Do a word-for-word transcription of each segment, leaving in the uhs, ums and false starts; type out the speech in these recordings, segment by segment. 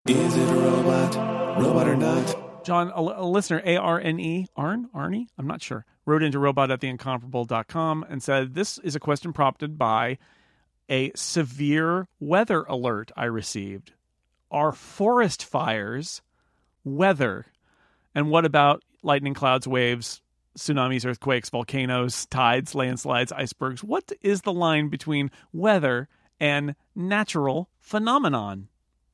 Is it a robot? Robot or not? John, a, a listener, A R N E, Arn, Arnie, I'm not sure, wrote into robot at the incomparable dot com and said, this is a question prompted by a severe weather alert I received. Are forest fires weather? And what about lightning, clouds, waves, tsunamis, earthquakes, volcanoes, tides, landslides, icebergs? What is the line between weather and natural phenomenon?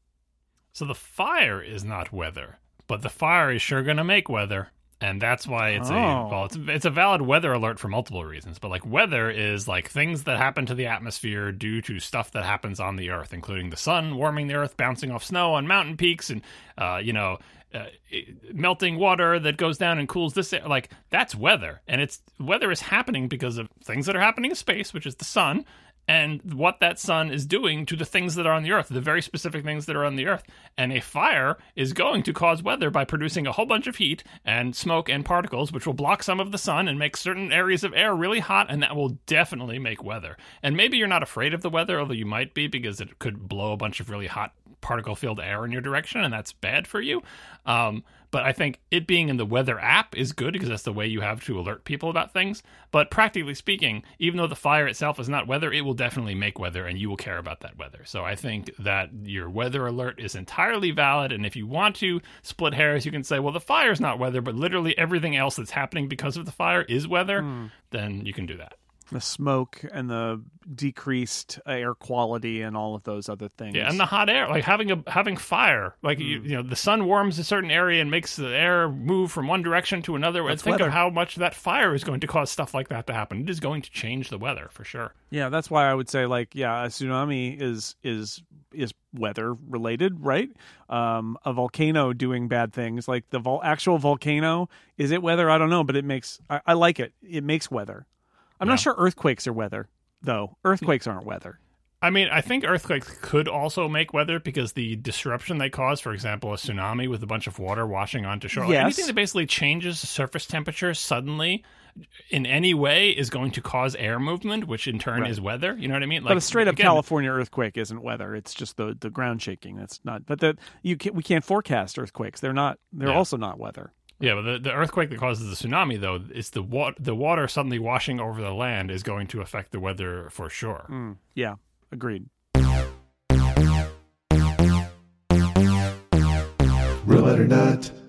So the fire is not weather, but the fire is sure going to make weather. And that's why it's Oh. a well, it's, it's a valid weather alert for multiple reasons. But like weather is like things that happen to the atmosphere due to stuff that happens on the earth, including the sun warming the earth, bouncing off snow on mountain peaks, and uh, you know, uh, melting water that goes down and cools this air. Like that's weather, and it's weather is happening because of things that are happening in space, which is the sun. And what that sun is doing to the things that are on the earth, the very specific things that are on the earth. And a fire is going to cause weather by producing a whole bunch of heat and smoke and particles, which will block some of the sun and make certain areas of air really hot, and that will definitely make weather. And maybe you're not afraid of the weather, although you might be, because it could blow a bunch of really hot particle-filled air in your direction, and that's bad for you. Um, but I think it being in the weather app is good because that's the way you have to alert people about things. But practically speaking, even though the fire itself is not weather, it will definitely make weather, and you will care about that weather. So I think that your weather alert is entirely valid, and if you want to split hairs, you can say, well, the fire's not weather, but literally everything else that's happening because of the fire is weather, mm. then you can do that. The smoke and the decreased air quality and all of those other things. Yeah, and the hot air, like having a having fire, like mm. you, you know, the sun warms a certain area and makes the air move from one direction to another. That's Think weather. of how much that fire is going to cause stuff like that to happen. It is going to change the weather for sure. Yeah, that's why I would say, like, yeah, a tsunami is is is weather related, right? Um, a volcano doing bad things, like the vol- actual volcano, is it weather? I don't know, but it makes I, I like it. It makes weather. I'm yeah. not sure earthquakes are weather, though. Earthquakes aren't weather. I mean, I think earthquakes could also make weather because the disruption they cause, for example, a tsunami with a bunch of water washing onto shore, like yes. anything that basically changes the surface temperature suddenly in any way is going to cause air movement, which in turn right. is weather. You know what I mean? Like, but a straight up again, California earthquake isn't weather. It's just the, the ground shaking. That's not. But the you can, we can't forecast earthquakes. They're not. They're yeah. also not weather. Yeah, but the, the earthquake that causes the tsunami, though, it's the wa- the water suddenly washing over the land is going to affect the weather for sure. Mm, yeah, agreed. Robot or not?